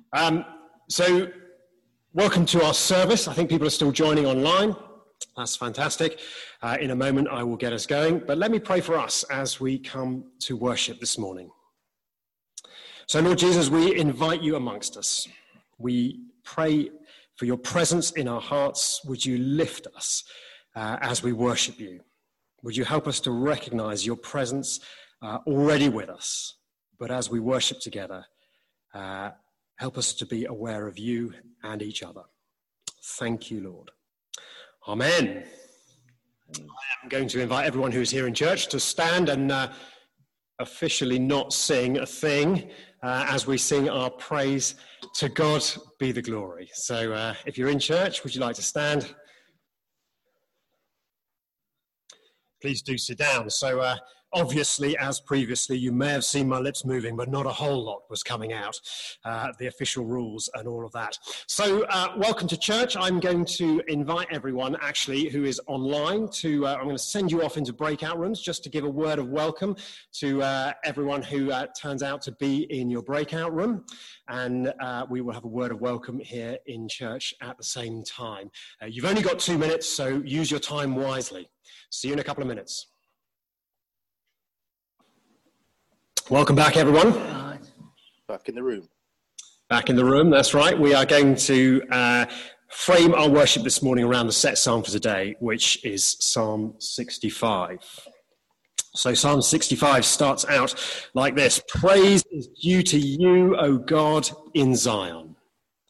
So welcome to our service. I think people are still joining online. That's fantastic. In a moment, I will get us going. But let me pray for us as we come to worship this morning. So, Lord Jesus, we invite you amongst us. We pray for your presence in our hearts. Would you lift us as we worship you? Would you help us to recognize your presence already with us? But as we worship together, help us to be aware of you and each other. Thank you, Lord. Amen. I'm going to invite everyone who's here in church to stand and officially not sing a thing as we sing our praise. To God be the glory. So if you're in church, would you like to stand? Please do sit down. So obviously, as previously, you may have seen my lips moving, but not a whole lot was coming out, the official rules and all of that. So welcome to church. I'm going to invite everyone, actually, who is online to, I'm going to send you off into breakout rooms just to give a word of welcome to everyone who turns out to be in your breakout room. And we will have a word of welcome here in church at the same time. You've only got 2 minutes, so use your time wisely. See you in a couple of minutes. Welcome back, everyone. Back in the room. Back in the room, that's right. We are going to frame our worship this morning around the set psalm for today, which is Psalm 65. So Psalm 65 starts out like this. Praise is due to you, O God, in Zion.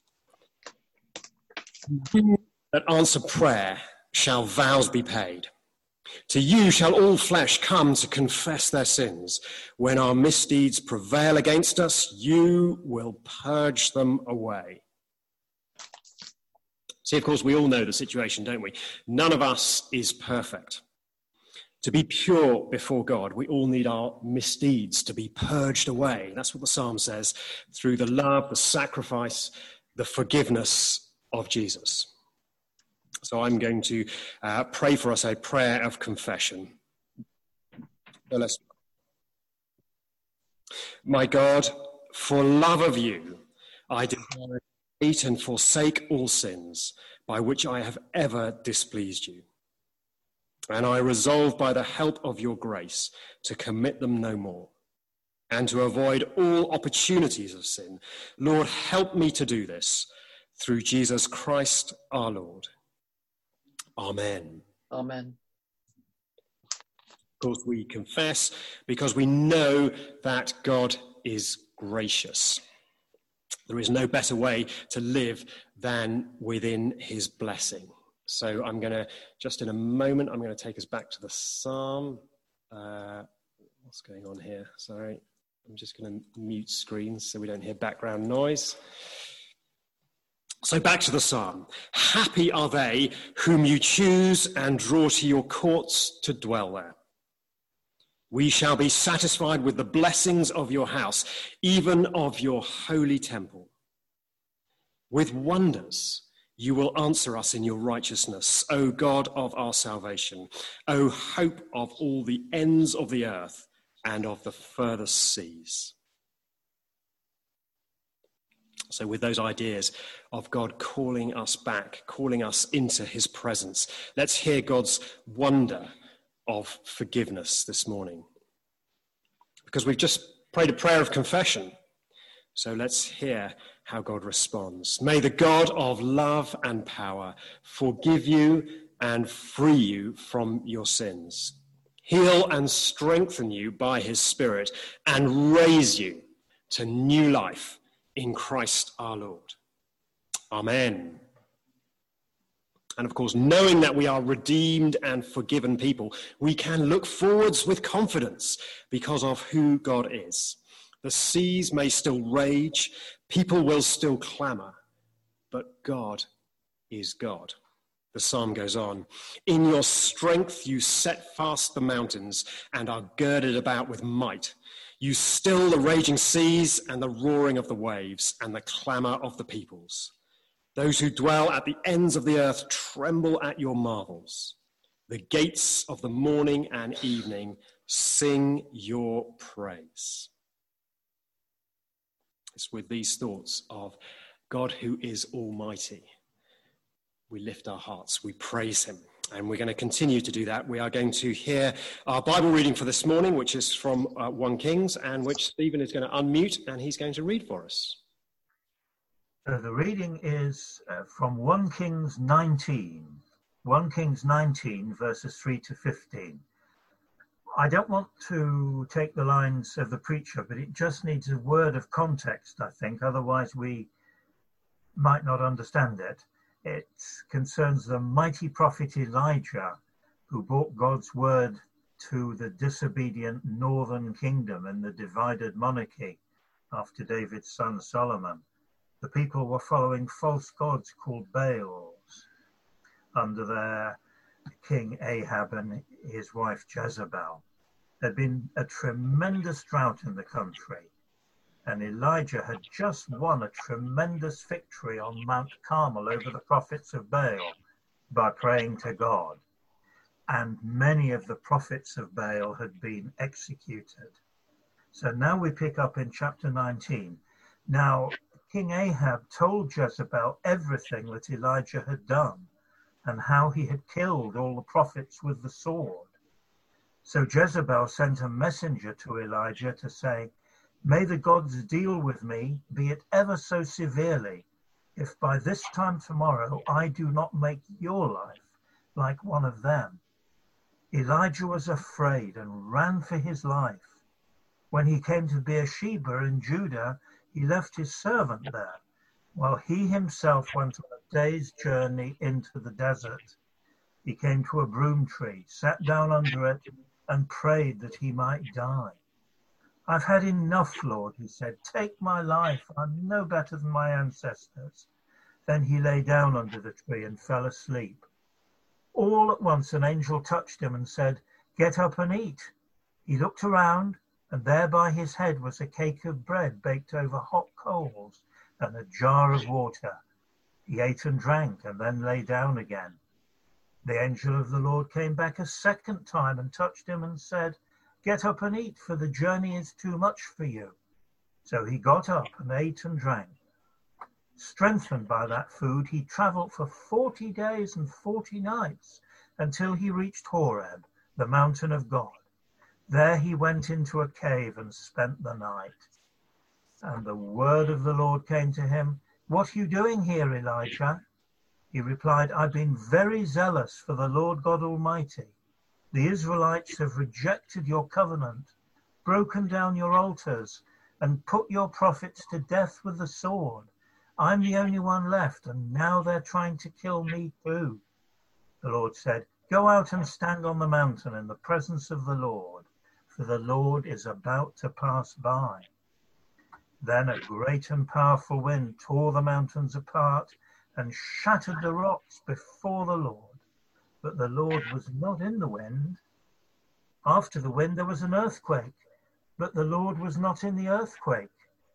You that answer prayer shall vows be paid. To you shall all flesh come to confess their sins. When our misdeeds prevail against us, you will purge them away. See, of course, we all know the situation, don't we? None of us is perfect. To be pure before God, we all need our misdeeds to be purged away. That's what the psalm says, through the love, the sacrifice, the forgiveness of Jesus. So I'm going to pray for us a prayer of confession. So let's. My God, for love of you, I desire to hate and forsake all sins by which I have ever displeased you. And I resolve by the help of your grace to commit them no more and to avoid all opportunities of sin. Lord, help me to do this through Jesus Christ our Lord. Amen. Amen. Of course, we confess because we know that God is gracious. There is no better way to live than within his blessing. So I'm going to, just in a moment, I'm going to take us back to the psalm. What's going on here? Sorry. I'm just going to mute screens so we don't hear background noise. So back to the psalm. Happy are they whom you choose and draw to your courts to dwell there. We shall be satisfied with the blessings of your house, even of your holy temple. With wonders you will answer us in your righteousness, O God of our salvation, O hope of all the ends of the earth and of the furthest seas. So with those ideas of God calling us back, calling us into his presence, let's hear God's wonder of forgiveness this morning. Because we've just prayed a prayer of confession. So let's hear how God responds. May the God of love and power forgive you and free you from your sins. Heal and strengthen you by his Spirit and raise you to new life in Christ our Lord. Amen. And of course, knowing that we are redeemed and forgiven people, we can look forwards with confidence because of who God is. The seas may still rage, people will still clamor, but God is God. The psalm goes on. In your strength you set fast the mountains and are girded about with might. You still the raging seas and the roaring of the waves and the clamor of the peoples. Those who dwell at the ends of the earth tremble at your marvels. The gates of the morning and evening sing your praise. It's with these thoughts of God who is almighty. We lift our hearts, we praise him, and we're going to continue to do that. We are going to hear our Bible reading for this morning, which is from 1 Kings, and which Stephen is going to unmute, and he's going to read for us. The reading is from 1 Kings 19. 1 Kings 19, verses 3 to 15. I don't want to take the lines of the preacher, but it just needs a word of context, I think. Otherwise, we might not understand it. It concerns the mighty prophet Elijah, who brought God's word to the disobedient northern kingdom and the divided monarchy after David's son Solomon. The people were following false gods called Baals under their king Ahab and his wife Jezebel. There'd been a tremendous drought in the country, and Elijah had just won a tremendous victory on Mount Carmel over the prophets of Baal by praying to God. And many of the prophets of Baal had been executed. So now we pick up in chapter 19. Now, King Ahab told Jezebel everything that Elijah had done and how he had killed all the prophets with the sword. So Jezebel sent a messenger to Elijah to say, "May the gods deal with me, be it ever so severely, if by this time tomorrow I do not make your life like one of them." Elijah was afraid and ran for his life. When he came to Beersheba in Judah, he left his servant there, while he himself went on a day's journey into the desert. He came to a broom tree, sat down under it, and prayed that he might die. "I've had enough, Lord," he said. "Take my life. I'm no better than my ancestors." Then he lay down under the tree and fell asleep. All at once an angel touched him and said, "Get up and eat." He looked around, and there by his head was a cake of bread baked over hot coals and a jar of water. He ate and drank and then lay down again. The angel of the Lord came back a second time and touched him and said, "Get up and eat, for the journey is too much for you." So he got up and ate and drank. Strengthened by that food, he traveled for 40 days and 40 nights until he reached Horeb, the mountain of God. There he went into a cave and spent the night. And the word of the Lord came to him, "What are you doing here, Elijah?" He replied, "I've been very zealous for the Lord God Almighty. The Israelites have rejected your covenant, broken down your altars, and put your prophets to death with the sword. I'm the only one left, and now they're trying to kill me too." The Lord said, "Go out and stand on the mountain in the presence of the Lord, for the Lord is about to pass by." Then a great and powerful wind tore the mountains apart and shattered the rocks before the Lord. But the Lord was not in the wind. After the wind there was an earthquake, but the Lord was not in the earthquake.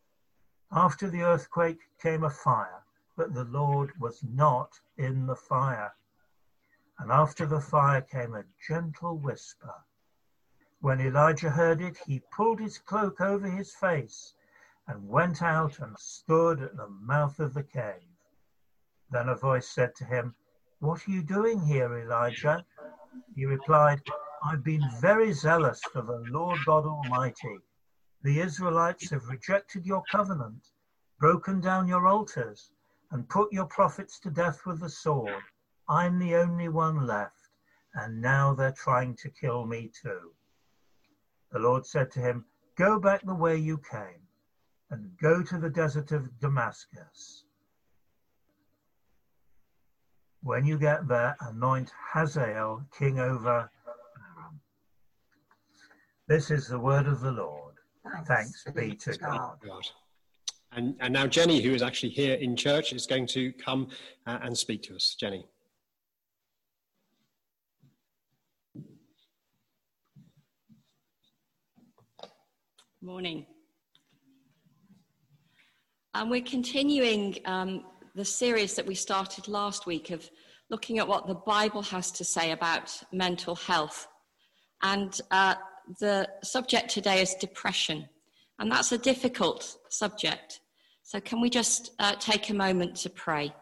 After the earthquake came a fire, but the Lord was not in the fire. And after the fire came a gentle whisper. When Elijah heard it, he pulled his cloak over his face and went out and stood at the mouth of the cave. Then a voice said to him, "What are you doing here, Elijah?" He replied, "I've been very zealous for the Lord God Almighty. The Israelites have rejected your covenant, broken down your altars, and put your prophets to death with the sword. I'm the only one left, and now they're trying to kill me too." The Lord said to him, "Go back the way you came, and go to the desert of Damascus. When you get there, anoint Hazael king over Aram." This is the word of the Lord. Thanks be to God. And now Jenny, who is actually here in church, is going to come and speak to us. Jenny. Morning. We're continuing the series that we started last week of looking at what the Bible has to say about mental health. And the subject today is depression. And that's a difficult subject. So can we just take a moment to pray?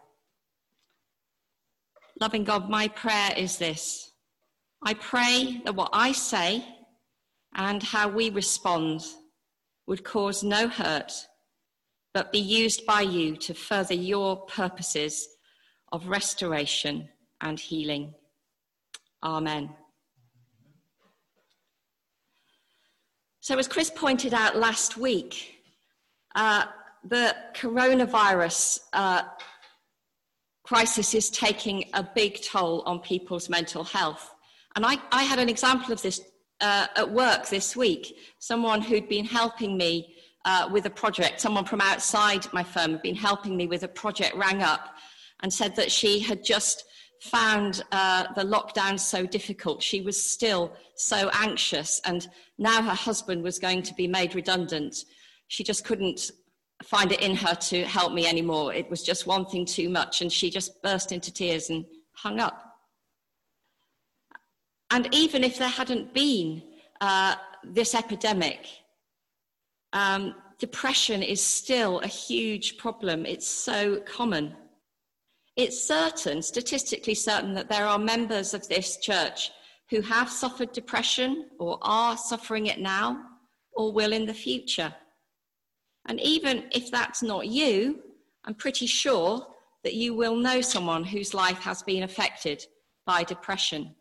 Loving God, my prayer is this. I pray that what I say and how we respond would cause no hurt, but be used by you to further your purposes of restoration and healing. Amen. So as Chris pointed out last week, the coronavirus crisis is taking a big toll on people's mental health. And I had an example of this at work this week. Someone who'd been helping me with a project, someone from outside my firm had been helping me with a project, rang up and said that she had just found the lockdown so difficult. She was still so anxious, and now her husband was going to be made redundant. She just couldn't find it in her to help me anymore. It was just one thing too much, and she just burst into tears and hung up. And even if there hadn't been this epidemic, depression is still a huge problem. It's so common. It's certain, statistically certain, that there are members of this church who have suffered depression or are suffering it now or will in the future. And even if that's not you, I'm pretty sure that you will know someone whose life has been affected by depression.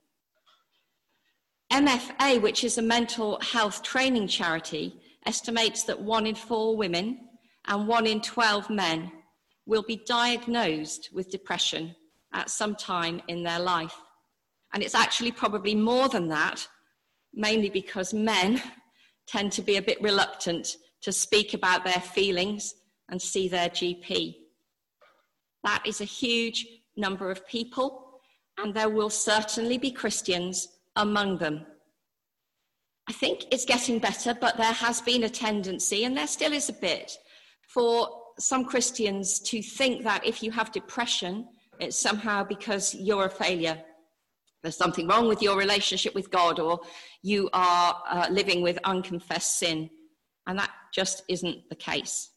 MFA, which is a mental health training charity, estimates that 1 in 4 women and 1 in 12 men will be diagnosed with depression at some time in their life. And it's actually probably more than that, mainly because men tend to be a bit reluctant to speak about their feelings and see their GP. That is a huge number of people, and there will certainly be Christians among them. I think it's getting better, but there has been a tendency, and there still is a bit, for some Christians to think that if you have depression, it's somehow because you're a failure. There's something wrong with your relationship with God, or you are living with unconfessed sin. And that just isn't the case.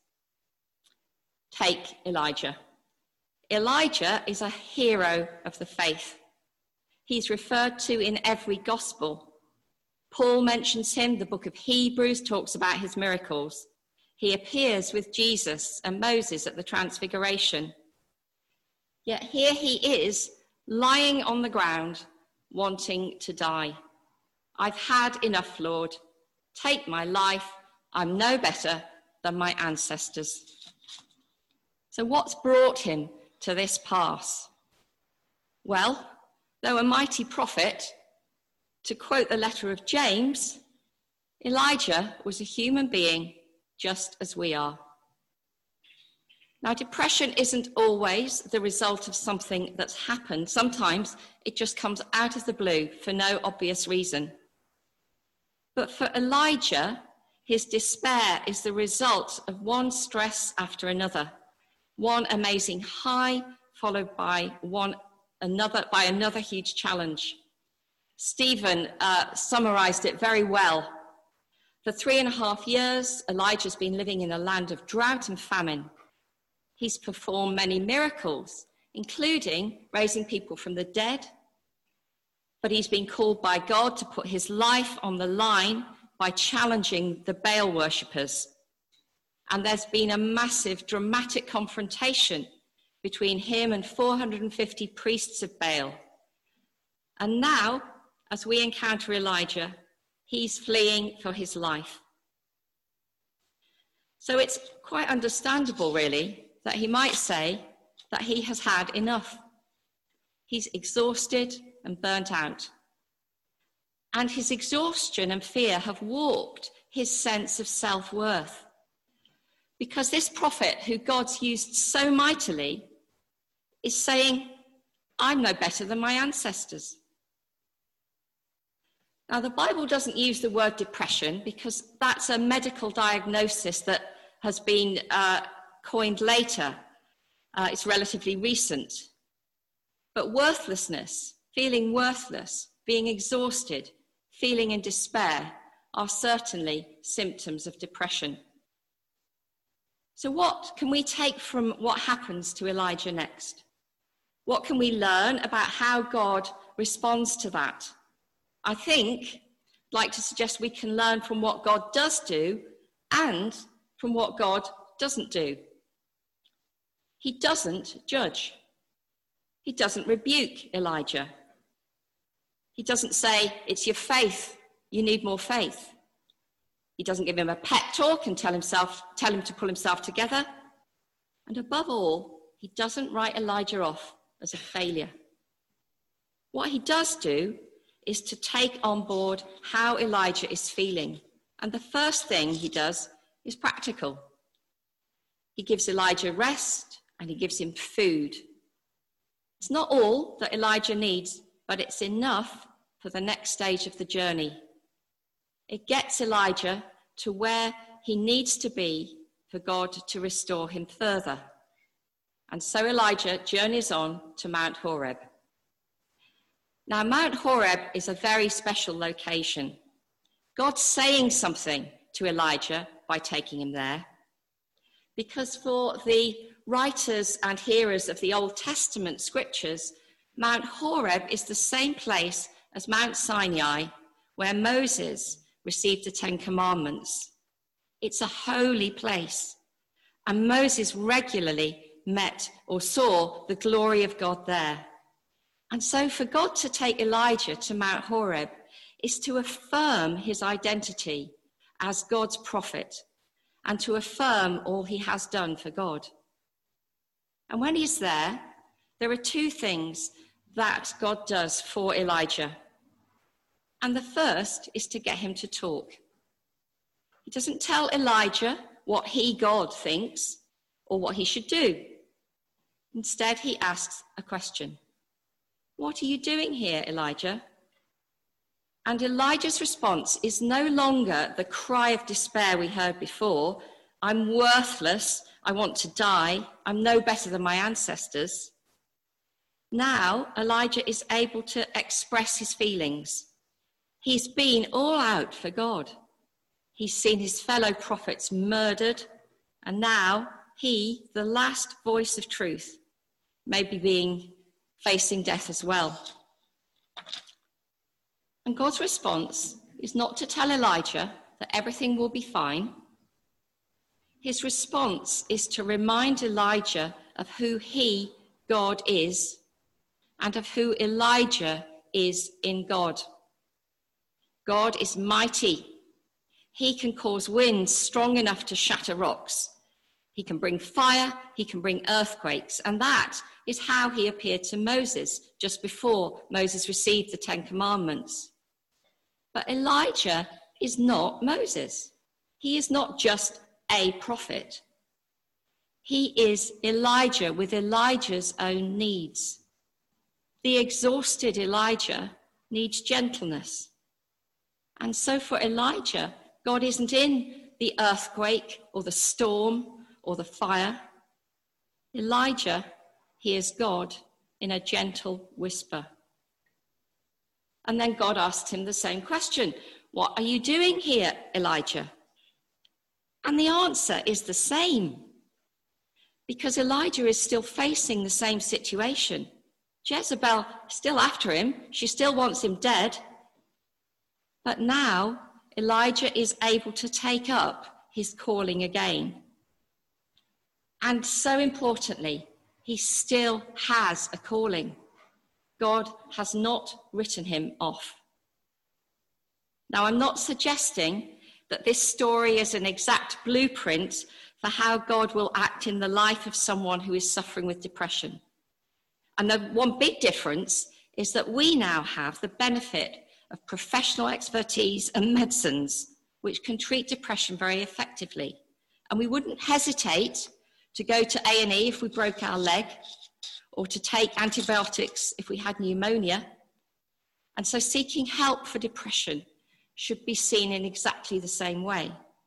Take Elijah. Elijah is a hero of the faith. He's referred to in every gospel. Paul mentions him. The book of Hebrews talks about his miracles. He appears with Jesus and Moses at the Transfiguration. Yet here he is, lying on the ground, wanting to die. I've had enough, Lord. Take my life. I'm no better than my ancestors. So what's brought him to this pass? Well, though a mighty prophet, to quote the letter of James, Elijah was a human being just as we are. Now, depression isn't always the result of something that's happened. Sometimes it just comes out of the blue for no obvious reason. But for Elijah, his despair is the result of one stress after another, one amazing high followed by another huge challenge. Stephen summarized it very well. For 3.5 years, Elijah's been living in a land of drought and famine. He's performed many miracles, including raising people from the dead. But he's been called by God to put his life on the line by challenging the Baal worshippers. And there's been a massive, dramatic confrontation between him and 450 priests of Baal. And now, as we encounter Elijah, he's fleeing for his life. So it's quite understandable, really, that he might say that he has had enough. He's exhausted and burnt out. And his exhaustion and fear have warped his sense of self-worth. Because this prophet, who God's used so mightily, is saying, I'm no better than my ancestors. Now, the Bible doesn't use the word depression because that's a medical diagnosis that has been coined later. It's relatively recent. But worthlessness, feeling worthless, being exhausted, feeling in despair are certainly symptoms of depression. So what can we take from what happens to Elijah next? What can we learn about how God responds to that? I think I'd like to suggest we can learn from what God does do and from what God doesn't do. He doesn't judge. He doesn't rebuke Elijah. He doesn't say, it's your faith, you need more faith. He doesn't give him a pep talk and tell him to pull himself together. And above all, he doesn't write Elijah off as a failure. What he does do is to take on board how Elijah is feeling. And the first thing he does is practical. He gives Elijah rest and he gives him food. It's not all that Elijah needs, but it's enough for the next stage of the journey. It gets Elijah to where he needs to be for God to restore him further. And so Elijah journeys on to Mount Horeb. Now, Mount Horeb is a very special location. God's saying something to Elijah by taking him there. Because for the writers and hearers of the Old Testament scriptures, Mount Horeb is the same place as Mount Sinai, where Moses received the Ten Commandments. It's a holy place, and Moses regularly met or saw the glory of God there. And so for God to take Elijah to Mount Horeb is to affirm his identity as God's prophet and to affirm all he has done for God. And when he's there, there are two things that God does for Elijah. And the first is to get him to talk. He doesn't tell Elijah what he, God, thinks or what he should do. Instead, he asks a question. What are you doing here, Elijah? And Elijah's response is no longer the cry of despair we heard before. I'm worthless. I want to die. I'm no better than my ancestors. Now, Elijah is able to express his feelings. He's been all out for God. He's seen his fellow prophets murdered, and now he, the last voice of truth, may be facing death as well. And God's response is not to tell Elijah that everything will be fine. His response is to remind Elijah of who he, God, is, and of who Elijah is in God. God is mighty. He can cause winds strong enough to shatter rocks. He can bring fire, he can bring earthquakes, and that is how he appeared to Moses just before Moses received the Ten Commandments. But Elijah is not Moses. He is not just a prophet. He is Elijah with Elijah's own needs. The exhausted Elijah needs gentleness. And so for Elijah, God isn't in the earthquake or the storm or the fire. Elijah hears God in a gentle whisper. And then God asks him the same question. What are you doing here, Elijah? And the answer is the same. Because Elijah is still facing the same situation. Jezebel is still after him. She still wants him dead. But now Elijah is able to take up his calling again. And so importantly, he still has a calling. God has not written him off. Now, I'm not suggesting that this story is an exact blueprint for how God will act in the life of someone who is suffering with depression. And the one big difference is that we now have the benefit of professional expertise and medicines which can treat depression very effectively. And we wouldn't hesitate to go to A&E if we broke our leg, or to take antibiotics if we had pneumonia. And so seeking help for depression should be seen in exactly the same way.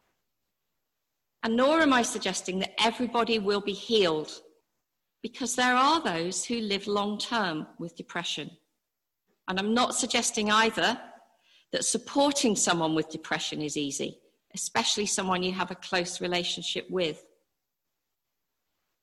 And nor am I suggesting that everybody will be healed, because there are those who live long-term with depression. And I'm not suggesting either that supporting someone with depression is easy, especially someone you have a close relationship with.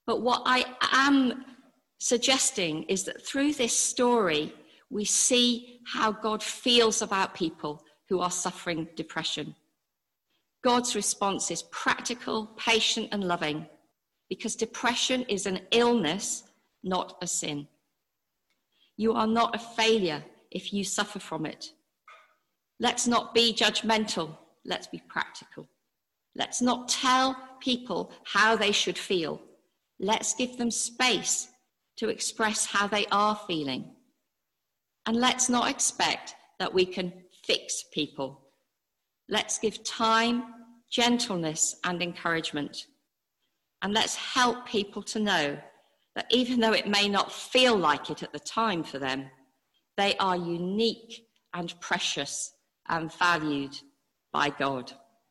But what I am suggesting is that through this story, we see how God feels about people who are suffering depression. God's response is practical, patient, and loving, because depression is an illness, not a sin. You are not a failure if you suffer from it. Let's not be judgmental. Let's be practical. Let's not tell people how they should feel. Let's give them space to express how they are feeling. And let's not expect that we can fix people. Let's give time, gentleness, and encouragement. And let's help people to know that even though it may not feel like it at the time for them, they are unique and precious and valued by God.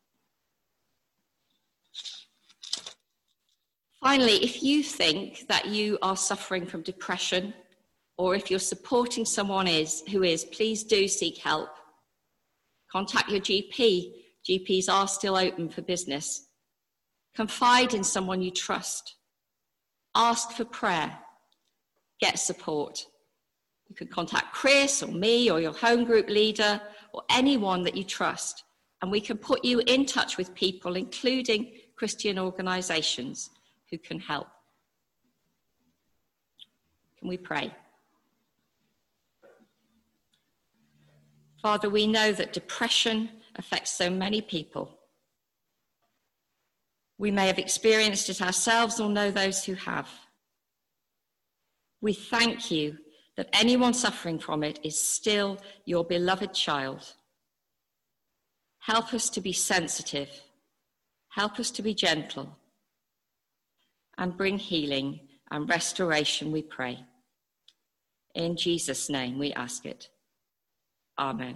Finally, if you think that you are suffering from depression, or if you're supporting someone who is, please do seek help. Contact your GP. GPs are still open for business. Confide in someone you trust. Ask for prayer. Get support. You can contact Chris or me or your home group leader or anyone that you trust, and we can put you in touch with people, including Christian organisations, who can help. Can we pray? Father, we know that depression affects so many people. We may have experienced it ourselves or know those who have. We thank you that anyone suffering from it is still your beloved child. Help us to be sensitive. Help us to be gentle. And bring healing and restoration, we pray. In Jesus' name we ask it. Amen.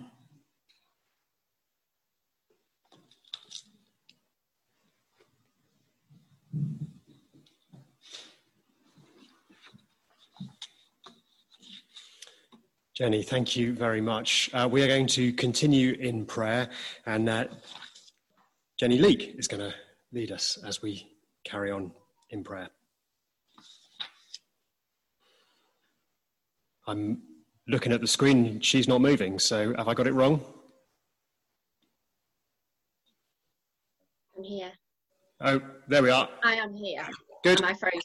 Jenny, thank you very much. We are going to continue in prayer, and Jenny Leake is going to lead us as we carry on in prayer. I'm looking at the screen, she's not moving, so have I got it wrong? I'm here. Oh, there we are. I am here. Good. Am I frozen?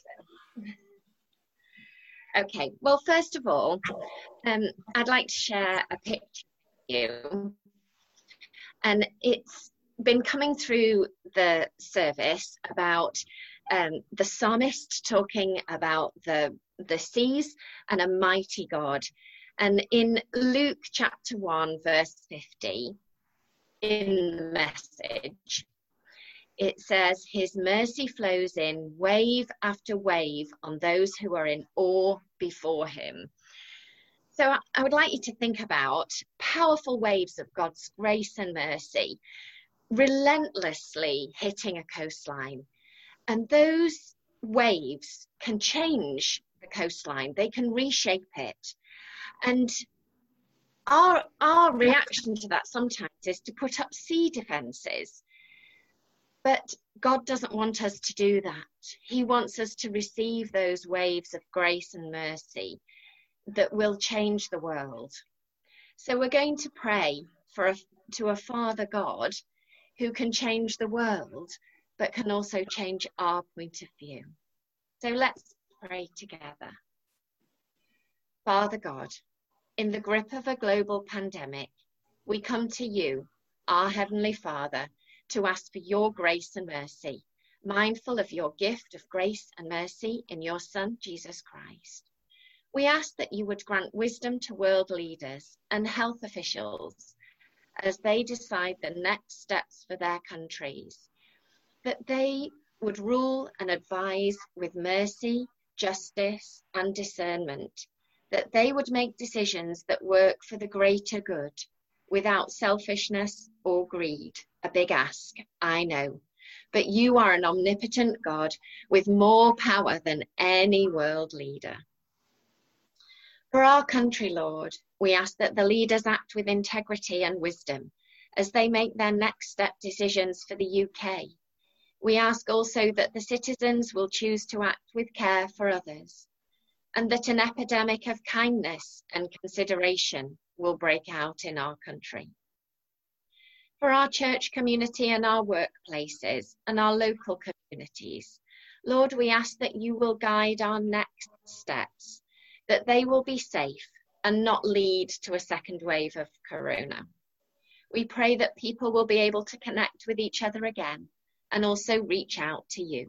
Okay, well, first of all, I'd like to share a picture with you. And it's been coming through the service about the psalmist talking about the seas and a mighty God. And in Luke chapter 1, verse 50, in the Message, it says, his mercy flows in wave after wave on those who are in awe before him. So I would like you to think about powerful waves of God's grace and mercy relentlessly hitting a coastline. And those waves can change the coastline. They can reshape it. And our reaction to that sometimes is to put up sea defences. But God doesn't want us to do that. He wants us to receive those waves of grace and mercy that will change the world. So we're going to pray to a Father God who can change the world, but can also change our point of view. So let's pray together. Father God, in the grip of a global pandemic, we come to you, our Heavenly Father, to ask for your grace and mercy, mindful of your gift of grace and mercy in your Son, Jesus Christ. We ask that you would grant wisdom to world leaders and health officials as they decide the next steps for their countries, that they would rule and advise with mercy, justice, and discernment, that they would make decisions that work for the greater good without selfishness or greed. A big ask, I know, but you are an omnipotent God with more power than any world leader. For our country, Lord, we ask that the leaders act with integrity and wisdom as they make their next step decisions for the UK. We ask also that the citizens will choose to act with care for others, and that an epidemic of kindness and consideration will break out in our country. For our church community and our workplaces and our local communities, Lord, we ask that you will guide our next steps, that they will be safe and not lead to a second wave of corona. We pray that people will be able to connect with each other again and also reach out to you.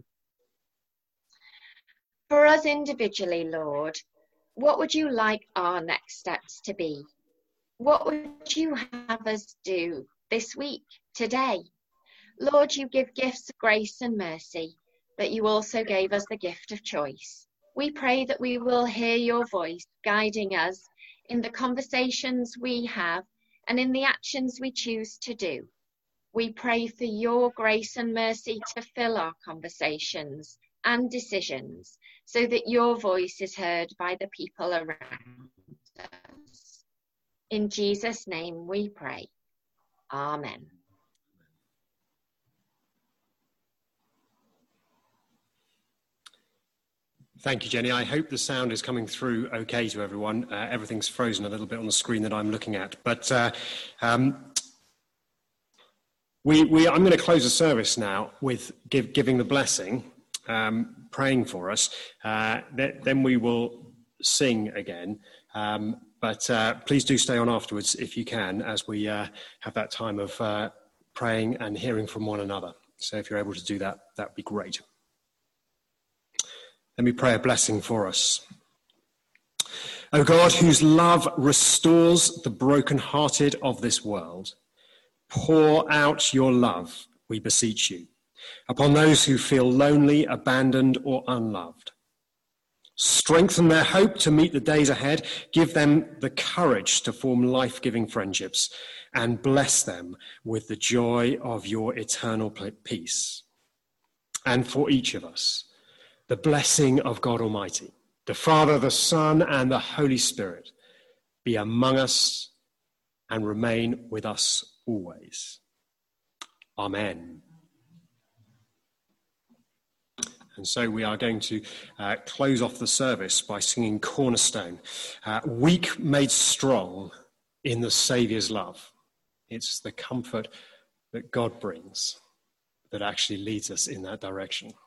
For us individually, Lord, what would you like our next steps to be? What would you have us do this week, today? Lord, you give gifts of grace and mercy, but you also gave us the gift of choice. We pray that we will hear your voice guiding us in the conversations we have and in the actions we choose to do. We pray for your grace and mercy to fill our conversations and decisions so that your voice is heard by the people around us. In Jesus' name we pray. Amen. Thank you, Jenny. I hope the sound is coming through okay to everyone. Everything's frozen a little bit on the screen that I'm looking at. But I'm going to close the service now with giving the blessing, praying for us. Then we will sing again. But please do stay on afterwards if you can, as we have that time of praying and hearing from one another. So if you're able to do that, that would be great. Let me pray a blessing for us. O God, whose love restores the brokenhearted of this world, pour out your love, we beseech you, upon those who feel lonely, abandoned, or unloved. Strengthen their hope to meet the days ahead. Give them the courage to form life-giving friendships, and bless them with the joy of your eternal peace. And for each of us, the blessing of God Almighty, the Father, the Son, and the Holy Spirit, be among us and remain with us always. Amen. And so we are going to close off the service by singing Cornerstone, weak made strong in the Saviour's love. It's the comfort that God brings that actually leads us in that direction.